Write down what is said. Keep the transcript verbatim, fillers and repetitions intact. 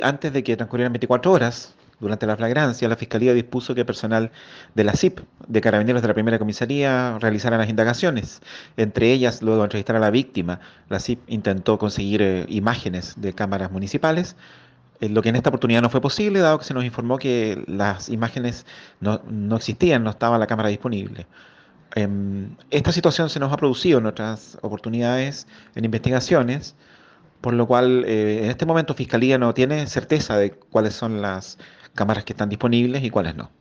antes de que transcurrieran veinticuatro horas, durante la flagrancia, la Fiscalía dispuso que personal de la C I P, de Carabineros de la Primera Comisaría, realizaran las indagaciones. Entre ellas, luego de entrevistar a la víctima, la C I P intentó conseguir eh, imágenes de cámaras municipales, eh, lo que en esta oportunidad no fue posible, dado que se nos informó que las imágenes no, no existían, no estaba la cámara disponible. Em, esta situación se nos ha producido en otras oportunidades, en investigaciones, por lo cual eh, en este momento Fiscalía no tiene certeza de cuáles son las cámaras que están disponibles y cuáles no.